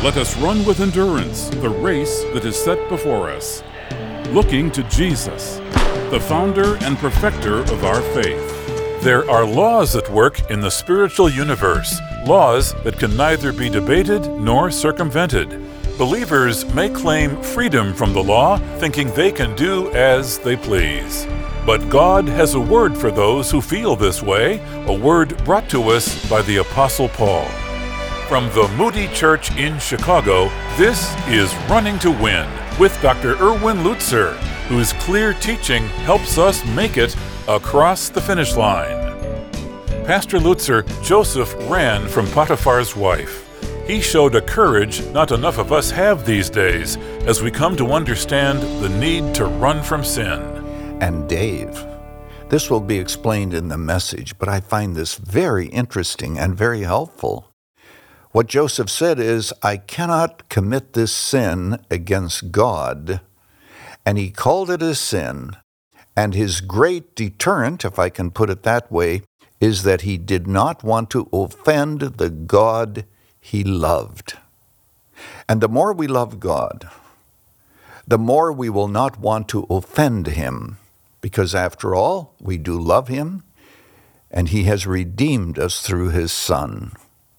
Let us run with endurance the race that is set before us, looking to Jesus, the founder and perfecter of our faith. There are laws at work in the spiritual universe, laws that can neither be debated nor circumvented. Believers may claim freedom from the law, thinking they can do as they please. But God has a word for those who feel this way, a word brought to us by the Apostle Paul. From the Moody Church in Chicago, this is Running to Win with Dr. Erwin Lutzer, whose clear teaching helps us make it across the finish line. Pastor Lutzer, Joseph ran from Potiphar's wife. He showed a courage not enough of us have these days as we come to understand the need to run from sin. And Dave, this will be explained in the message, but I find this very interesting and very helpful. What Joseph said is, I cannot commit this sin against God, and he called it a sin, and his great deterrent, if I can put it that way, is that he did not want to offend the God he loved. And the more we love God, the more we will not want to offend him, because after all, we do love him, and he has redeemed us through his Son.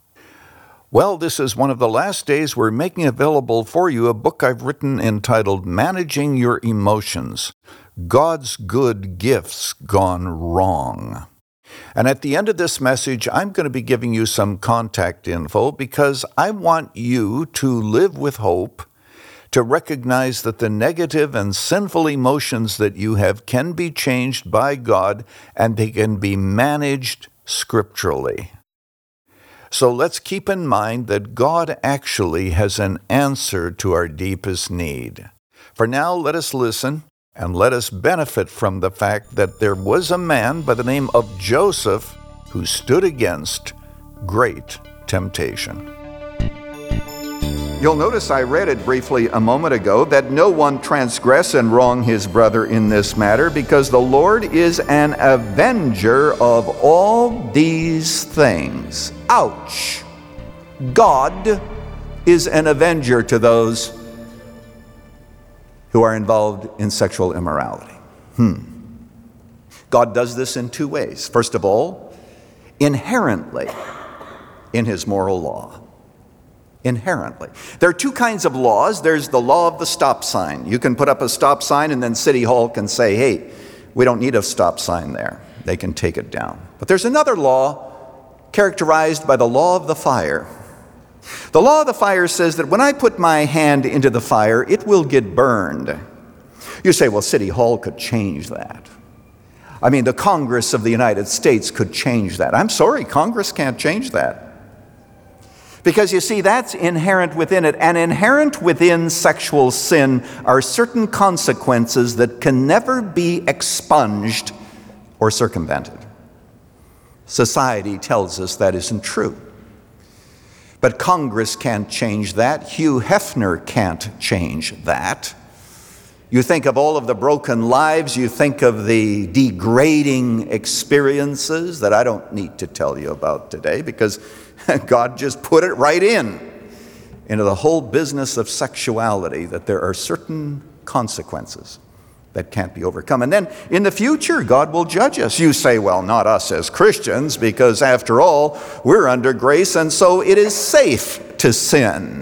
Well, this is one of the last days we're making available for you a book I've written entitled Managing Your Emotions, God's Good Gifts Gone Wrong. And at the end of this message, I'm going to be giving you some contact info because I want you to live with hope, to recognize that the negative and sinful emotions that you have can be changed by God and they can be managed scripturally. So let's keep in mind that God actually has an answer to our deepest need. For now, let us listen and let us benefit from the fact that there was a man by the name of Joseph who stood against great temptation. You'll notice I read it briefly a moment ago that no one transgress and wrong his brother in this matter, because the Lord is an avenger of all these things. Ouch! God is an avenger to those who are involved in sexual immorality. God does this in two ways. First of all, inherently in his moral law. Inherently. There are two kinds of laws. There's the law of the stop sign. You can put up a stop sign and then City Hall can say, hey, we don't need a stop sign there. They can take it down. But there's another law characterized by the law of the fire. The law of the fire says that when I put my hand into the fire, it will get burned. You say, well, City Hall could change that. I mean, the Congress of the United States could change that. I'm sorry, Congress can't change that. Because you see, that's inherent within it. And inherent within sexual sin are certain consequences that can never be expunged or circumvented. Society tells us that isn't true. But Congress can't change that. Hugh Hefner can't change that. You think of all of the broken lives, you think of the degrading experiences that I don't need to tell you about today because God just put it right into the whole business of sexuality, that there are certain consequences that can't be overcome. And then in the future, God will judge us. You say, well, not us as Christians, because after all, we're under grace, and so it is safe to sin.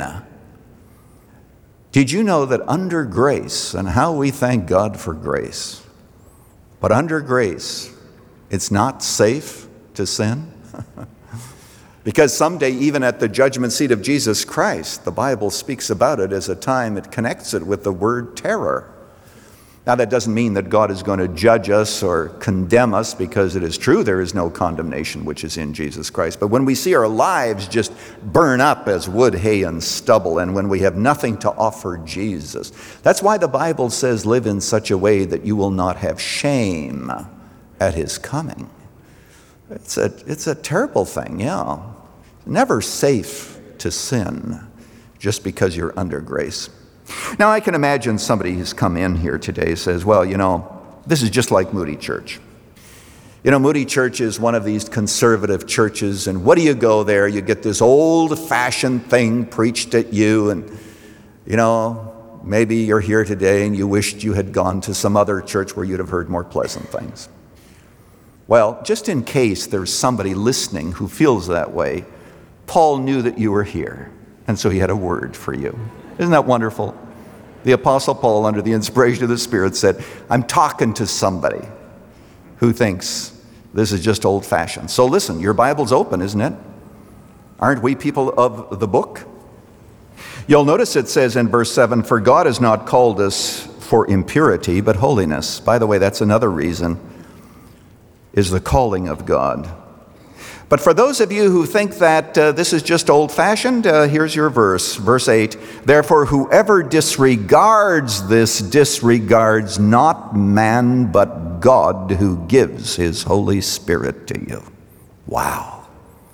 Did you know that under grace, and how we thank God for grace, but under grace, it's not safe to sin? Because someday, even at the judgment seat of Jesus Christ, the Bible speaks about it as a time, it connects it with the word terror. Now, that doesn't mean that God is going to judge us or condemn us, because it is true there is no condemnation which is in Jesus Christ. But when we see our lives just burn up as wood, hay, and stubble, and when we have nothing to offer Jesus, that's why the Bible says, live in such a way that you will not have shame at his coming. It's a terrible thing, yeah. Never safe to sin just because you're under grace. Now, I can imagine somebody who's come in here today says, well, you know, this is just like Moody Church. You know, Moody Church is one of these conservative churches, and what do you go there? You get this old-fashioned thing preached at you, and, you know, maybe you're here today and you wished you had gone to some other church where you'd have heard more pleasant things. Well, just in case there's somebody listening who feels that way, Paul knew that you were here, and so he had a word for you. Isn't that wonderful? The Apostle Paul, under the inspiration of the Spirit, said, I'm talking to somebody who thinks this is just old-fashioned. So listen, your Bible's open, isn't it? Aren't we people of the book? You'll notice it says in verse 7, for God has not called us for impurity, but holiness. By the way, that's another reason, is the calling of God. But for those of you who think that this is just old-fashioned, here's your verse, verse 8. Therefore, whoever disregards this disregards not man, but God who gives his Holy Spirit to you. Wow.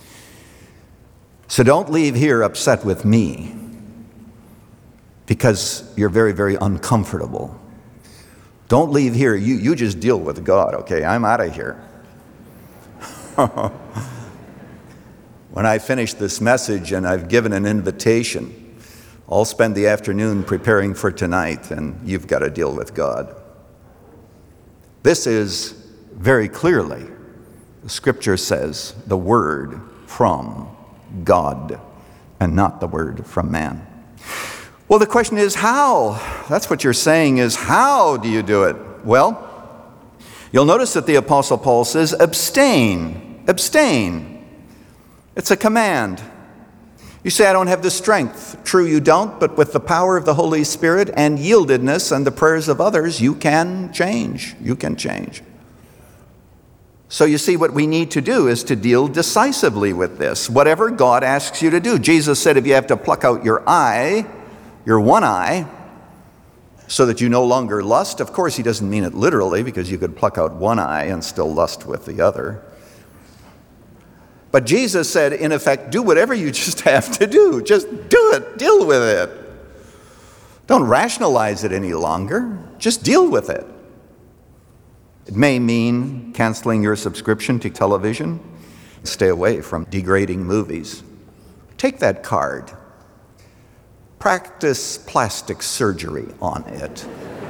So don't leave here upset with me because you're very, very uncomfortable. Don't leave here. You just deal with God, okay? I'm out of here. When I finish this message and I've given an invitation, I'll spend the afternoon preparing for tonight, and you've got to deal with God. This is very clearly, the Scripture says, the word from God and not the word from man. Well, the question is how? That's what you're saying is, how do you do it? Well, you'll notice that the Apostle Paul says, abstain, abstain. It's a command. You say, I don't have the strength. True, you don't, but with the power of the Holy Spirit and yieldedness and the prayers of others, you can change. You can change. So you see, what we need to do is to deal decisively with this. Whatever God asks you to do. Jesus said if you have to pluck out your eye, your one eye, so that you no longer lust. Of course, he doesn't mean it literally, because you could pluck out one eye and still lust with the other. But Jesus said, in effect, do whatever you just have to do. Just do it. Deal with it. Don't rationalize it any longer. Just deal with it. It may mean canceling your subscription to television. Stay away from degrading movies. Take that card. Practice plastic surgery on it.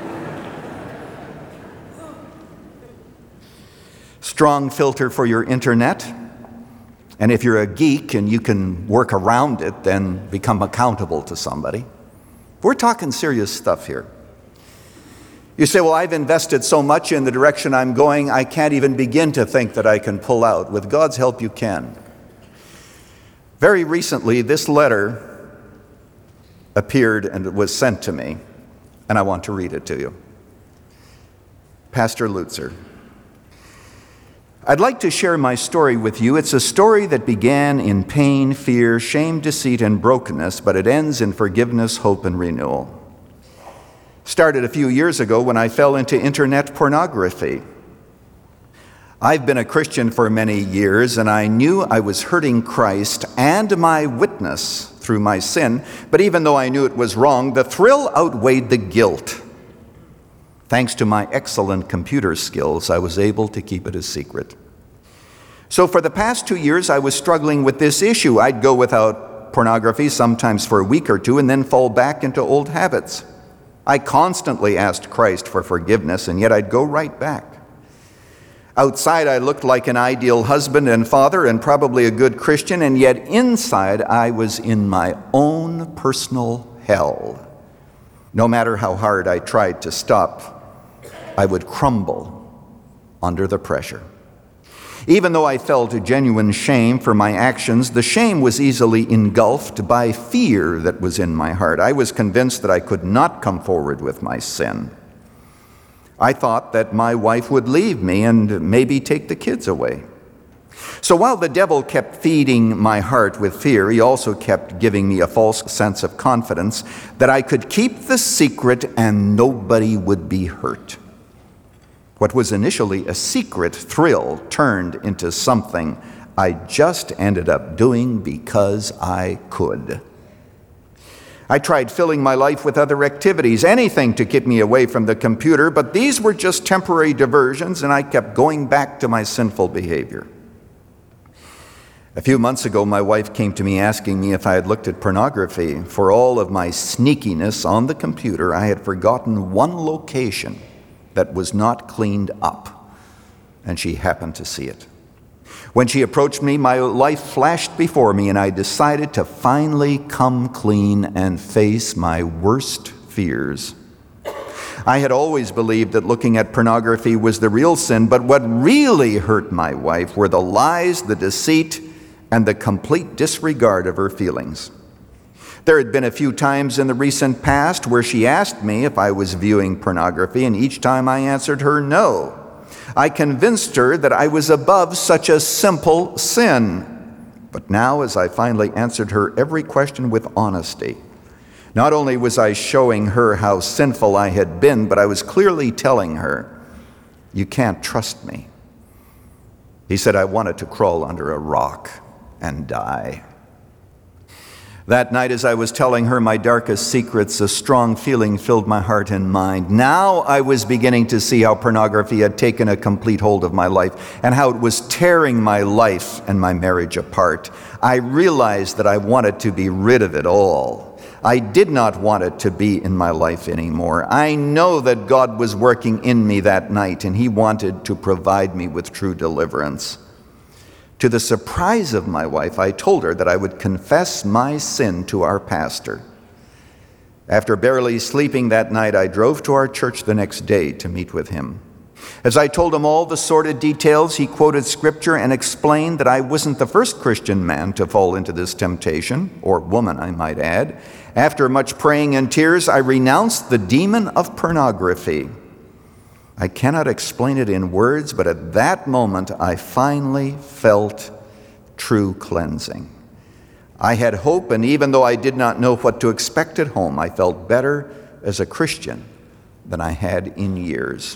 Strong filter for your internet. And if you're a geek and you can work around it, then become accountable to somebody. We're talking serious stuff here. You say, well, I've invested so much in the direction I'm going, I can't even begin to think that I can pull out. With God's help, you can. Very recently, this letter appeared and it was sent to me, and I want to read it to you. Pastor Lutzer, I'd like to share my story with you. It's a story that began in pain, fear, shame, deceit, and brokenness, but it ends in forgiveness, hope, and renewal. Started a few years ago when I fell into internet pornography. I've been a Christian for many years, and I knew I was hurting Christ and my witness through my sin, but even though I knew it was wrong, the thrill outweighed the guilt. Thanks to my excellent computer skills, I was able to keep it a secret. So for the past 2 years, I was struggling with this issue. I'd go without pornography, sometimes for a week or two, and then fall back into old habits. I constantly asked Christ for forgiveness, and yet I'd go right back. Outside, I looked like an ideal husband and father and probably a good Christian, and yet inside, I was in my own personal hell. No matter how hard I tried to stop, I would crumble under the pressure. Even though I felt a genuine shame for my actions, the shame was easily engulfed by fear that was in my heart. I was convinced that I could not come forward with my sin. I thought that my wife would leave me and maybe take the kids away. So while the devil kept feeding my heart with fear, he also kept giving me a false sense of confidence that I could keep the secret and nobody would be hurt. What was initially a secret thrill turned into something I just ended up doing because I could. I tried filling my life with other activities, anything to keep me away from the computer, but these were just temporary diversions, and I kept going back to my sinful behavior. A few months ago, my wife came to me asking me if I had looked at pornography. For all of my sneakiness on the computer, I had forgotten one location that was not cleaned up, and she happened to see it. When she approached me, my life flashed before me, and I decided to finally come clean and face my worst fears. I had always believed that looking at pornography was the real sin, but what really hurt my wife were the lies, the deceit, and the complete disregard of her feelings. There had been a few times in the recent past where she asked me if I was viewing pornography, and each time I answered her no. I convinced her that I was above such a simple sin. But now, as I finally answered her every question with honesty, not only was I showing her how sinful I had been, but I was clearly telling her, "You can't trust me." He said I wanted to crawl under a rock and die. That night, as I was telling her my darkest secrets, a strong feeling filled my heart and mind. Now I was beginning to see how pornography had taken a complete hold of my life and how it was tearing my life and my marriage apart. I realized that I wanted to be rid of it all. I did not want it to be in my life anymore. I know that God was working in me that night, and He wanted to provide me with true deliverance. To the surprise of my wife, I told her that I would confess my sin to our pastor. After barely sleeping that night, I drove to our church the next day to meet with him. As I told him all the sordid details, he quoted scripture and explained that I wasn't the first Christian man to fall into this temptation, or woman, I might add. After much praying and tears, I renounced the demon of pornography. I cannot explain it in words, but at that moment I finally felt true cleansing. I had hope, and even though I did not know what to expect at home, I felt better as a Christian than I had in years.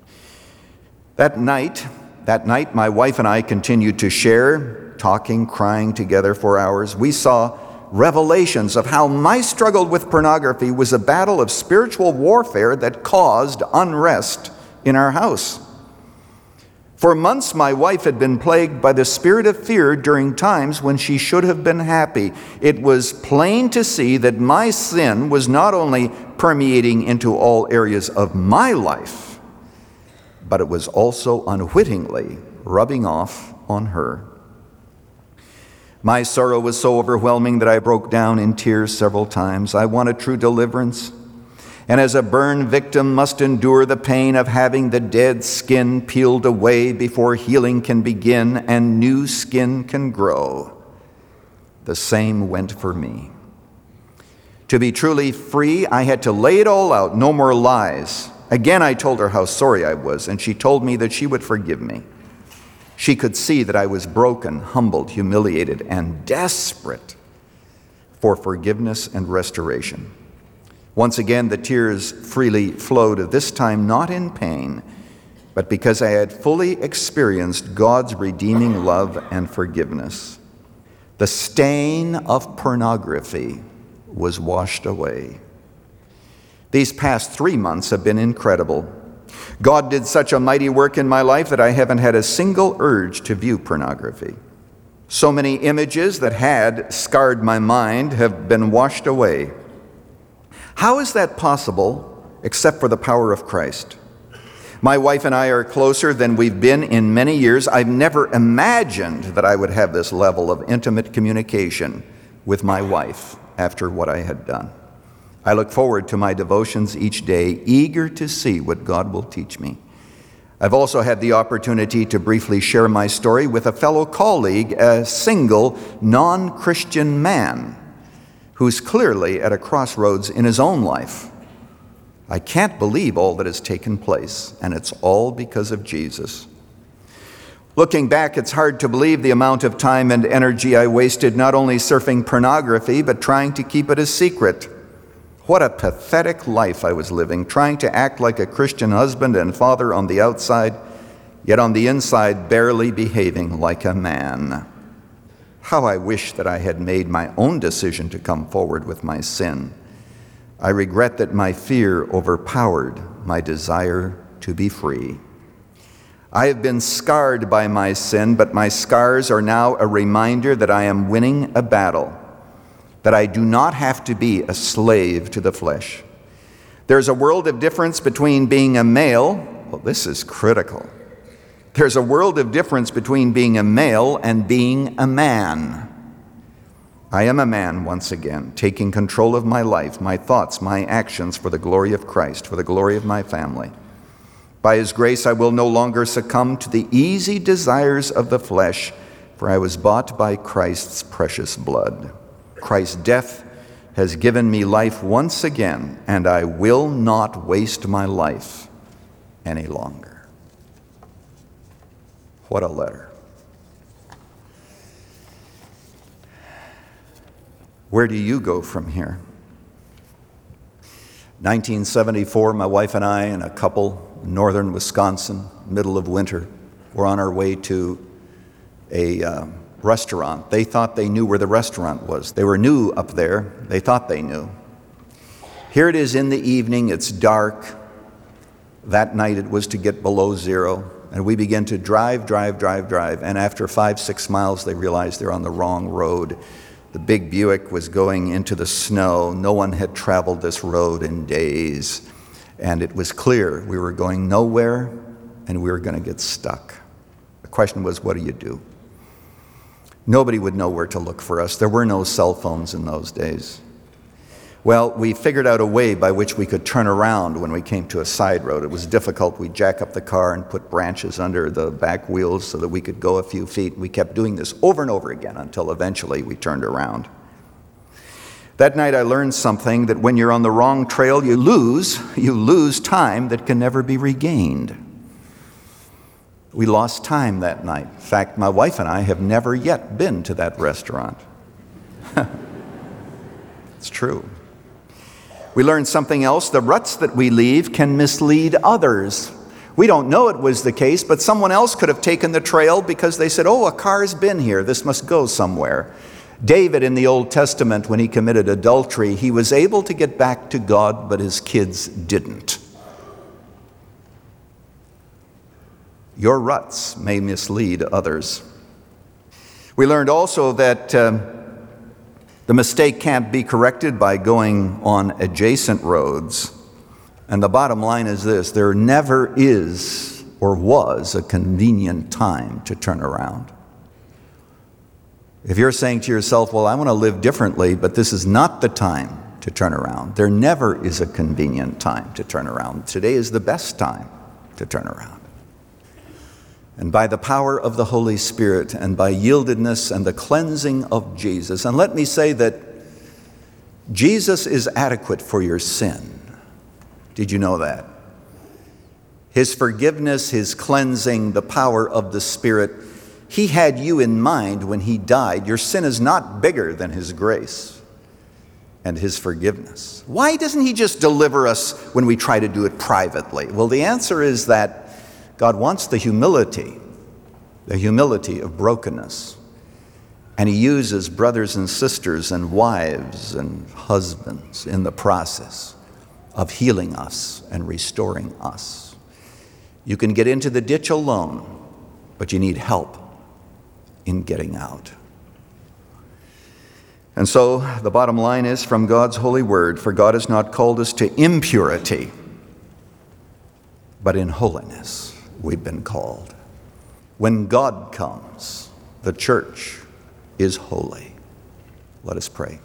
That night, my wife and I continued to share, talking, crying together for hours. We saw revelations of how my struggle with pornography was a battle of spiritual warfare that caused unrest in our house. For months, my wife had been plagued by the spirit of fear during times when she should have been happy. It was plain to see that my sin was not only permeating into all areas of my life, but it was also unwittingly rubbing off on her. My sorrow was so overwhelming that I broke down in tears several times. I wanted true deliverance. And as a burn victim must endure the pain of having the dead skin peeled away before healing can begin and new skin can grow, the same went for me. To be truly free, I had to lay it all out, no more lies. Again, I told her how sorry I was, and she told me that she would forgive me. She could see that I was broken, humbled, humiliated, and desperate for forgiveness and restoration. Once again, the tears freely flowed, this time not in pain, but because I had fully experienced God's redeeming love and forgiveness. The stain of pornography was washed away. These past 3 months have been incredible. God did such a mighty work in my life that I haven't had a single urge to view pornography. So many images that had scarred my mind have been washed away. How is that possible except for the power of Christ? My wife and I are closer than we've been in many years. I've never imagined that I would have this level of intimate communication with my wife after what I had done. I look forward to my devotions each day, eager to see what God will teach me. I've also had the opportunity to briefly share my story with a fellow colleague, a single, non-Christian man who's clearly at a crossroads in his own life. I can't believe all that has taken place, and it's all because of Jesus. Looking back, it's hard to believe the amount of time and energy I wasted not only surfing pornography, but trying to keep it a secret. What a pathetic life I was living, trying to act like a Christian husband and father on the outside, yet on the inside barely behaving like a man. How I wish that I had made my own decision to come forward with my sin. I regret that my fear overpowered my desire to be free. I have been scarred by my sin, but my scars are now a reminder that I am winning a battle, that I do not have to be a slave to the flesh. There's a world of difference between being a male. Well, this is critical. There's a world of difference between being a male and being a man. I am a man once again, taking control of my life, my thoughts, my actions for the glory of Christ, for the glory of my family. By His grace, I will no longer succumb to the easy desires of the flesh, for I was bought by Christ's precious blood. Christ's death has given me life once again, and I will not waste my life any longer. What a letter. Where do you go from here? 1974, my wife and I and a couple in northern Wisconsin, middle of winter, were on our way to a restaurant. They thought they knew where the restaurant was. They were new up there. They thought they knew. Here it is in the evening. It's dark. That night it was to get below zero. And we began to drive. And after 5-6 miles, they realized they're on the wrong road. The big Buick was going into the snow. No one had traveled this road in days. And it was clear we were going nowhere and we were going to get stuck. The question was, what do you do? Nobody would know where to look for us. There were no cell phones in those days. Well, we figured out a way by which we could turn around when we came to a side road. It was difficult. We'd jack up the car and put branches under the back wheels so that we could go a few feet. We kept doing this over and over again until eventually we turned around. That night I learned something, that when you're on the wrong trail, you lose time that can never be regained. We lost time that night. In fact, my wife and I have never yet been to that restaurant. It's true. We learned something else. The ruts that we leave can mislead others. We don't know it was the case, but someone else could have taken the trail because they said, oh, a car's been here. This must go somewhere. David in the Old Testament, when he committed adultery, he was able to get back to God, but his kids didn't. Your ruts may mislead others. We learned also that the mistake can't be corrected by going on adjacent roads. And the bottom line is this: there never is or was a convenient time to turn around. If you're saying to yourself, well, I want to live differently, but this is not the time to turn around, there never is a convenient time to turn around. Today is the best time to turn around. And by the power of the Holy Spirit and by yieldedness and the cleansing of Jesus. And let me say that Jesus is adequate for your sin. Did you know that? His forgiveness, His cleansing, the power of the Spirit. He had you in mind when He died. Your sin is not bigger than His grace and His forgiveness. Why doesn't He just deliver us when we try to do it privately? Well, the answer is that God wants the humility of brokenness. And He uses brothers and sisters and wives and husbands in the process of healing us and restoring us. You can get into the ditch alone, but you need help in getting out. And so the bottom line is from God's holy word, for God has not called us to impurity, but in holiness we've been called. When God comes, the church is holy. Let us pray.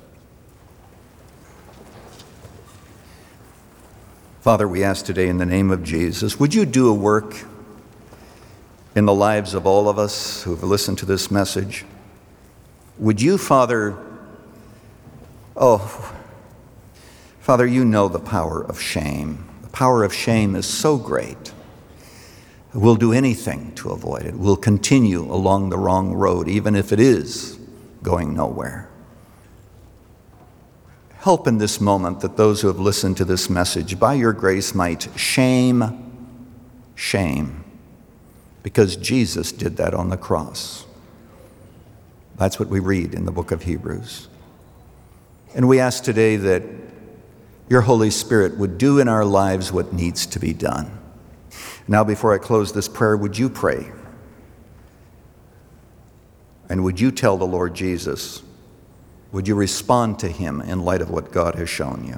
Father, we ask today in the name of Jesus, would you do a work in the lives of all of us who have listened to this message? Would you, Father, Father, you know the power of shame. The power of shame is so great. We'll do anything to avoid it. We'll continue along the wrong road, even if it is going nowhere. Help in this moment that those who have listened to this message, by your grace, might shame, because Jesus did that on the cross. That's what we read in the book of Hebrews. And we ask today that your Holy Spirit would do in our lives what needs to be done. Now, before I close this prayer, would you pray? And would you tell the Lord Jesus, would you respond to him in light of what God has shown you?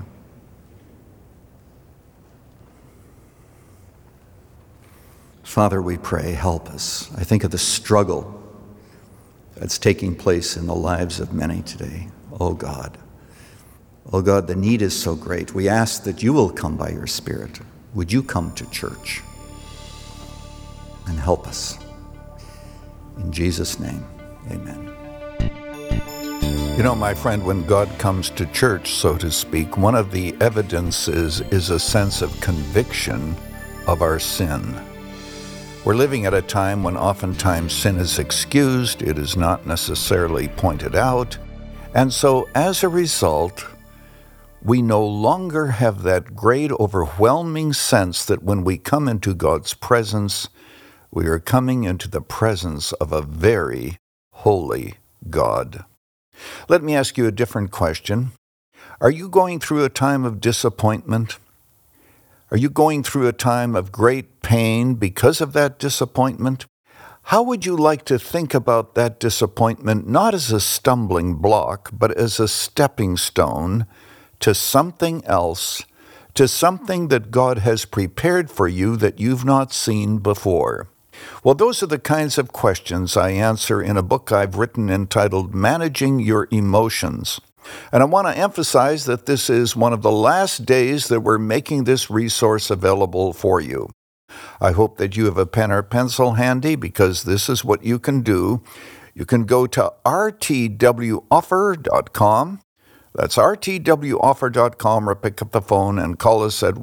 Father, we pray, help us. I think of the struggle that's taking place in the lives of many today. Oh God, the need is so great. We ask that you will come by your Spirit. Would you come to church and help us? In Jesus' name, amen. You know, my friend, when God comes to church, so to speak, one of the evidences is a sense of conviction of our sin. We're living at a time when oftentimes sin is excused, it is not necessarily pointed out, and so as a result, we no longer have that great overwhelming sense that when we come into God's presence, we are coming into the presence of a very holy God. Let me ask you a different question. Are you going through a time of disappointment? Are you going through a time of great pain because of that disappointment? How would you like to think about that disappointment not as a stumbling block, but as a stepping stone to something else, to something that God has prepared for you that you've not seen before? Well, those are the kinds of questions I answer in a book I've written entitled Managing Your Emotions. And I want to emphasize that this is one of the last days that we're making this resource available for you. I hope that you have a pen or pencil handy, because this is what you can do. You can go to rtwoffer.com. That's rtwoffer.com, or pick up the phone and call us at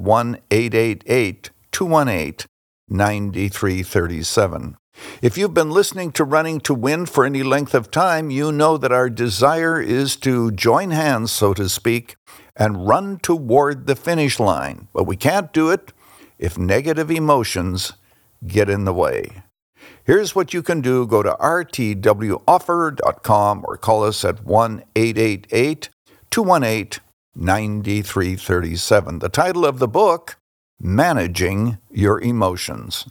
1-888-218-9337. If you've been listening to Running to Win for any length of time, you know that our desire is to join hands, so to speak, and run toward the finish line. But we can't do it if negative emotions get in the way. Here's what you can do. Go to rtwoffer.com or call us at 1-888-218-9337. The title of the book, Managing Your Emotions.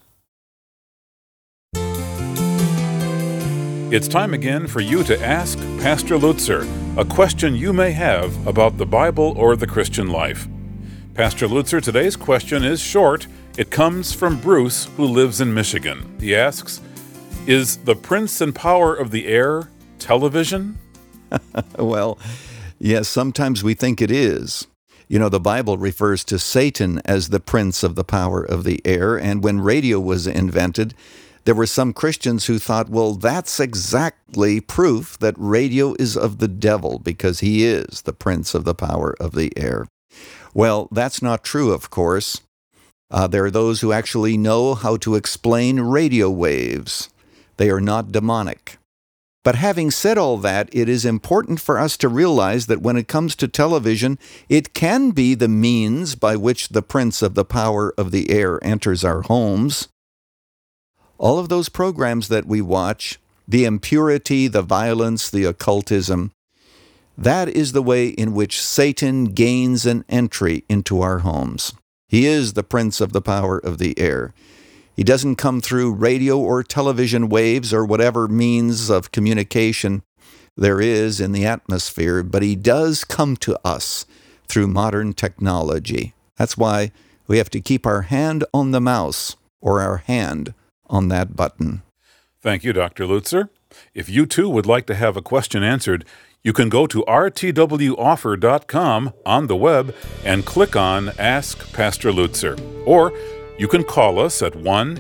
It's time again for you to ask Pastor Lutzer a question you may have about the Bible or the Christian life. Pastor Lutzer, today's question is short. It comes from Bruce, who lives in Michigan. He asks, is the prince and power of the air television? Well, yes, sometimes we think it is. You know, the Bible refers to Satan as the prince of the power of the air, and when radio was invented, there were some Christians who thought, well, that's exactly proof that radio is of the devil, because he is the prince of the power of the air. Well, that's not true, of course. There are those who actually know how to explain radio waves. They are not demonic. But having said all that, it is important for us to realize that when it comes to television, it can be the means by which the prince of the power of the air enters our homes. All of those programs that we watch, the impurity, the violence, the occultism, that is the way in which Satan gains an entry into our homes. He is the prince of the power of the air. He doesn't come through radio or television waves or whatever means of communication there is in the atmosphere, but he does come to us through modern technology. That's why we have to keep our hand on the mouse, or our hand on that button. Thank you, Dr. Lutzer. If you too would like to have a question answered, you can go to rtwoffer.com on the web and click on Ask Pastor Lutzer. Or you can call us at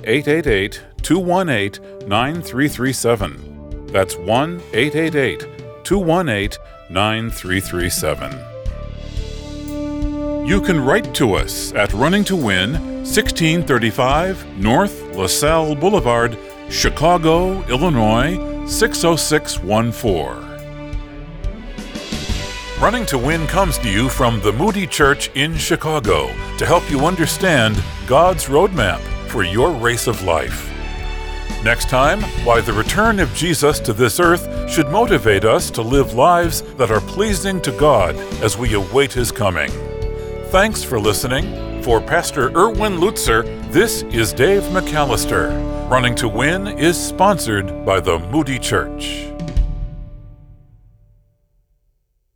1-888-218-9337. That's 1-888-218-9337. You can write to us at Running to Win, 1635 North LaSalle Boulevard, Chicago, Illinois, 60614. Running to Win comes to you from the Moody Church in Chicago to help you understand God's roadmap for your race of life. Next time, why the return of Jesus to this earth should motivate us to live lives that are pleasing to God as we await His coming. Thanks for listening. For Pastor Erwin Lutzer, this is Dave McAllister. Running to Win is sponsored by the Moody Church.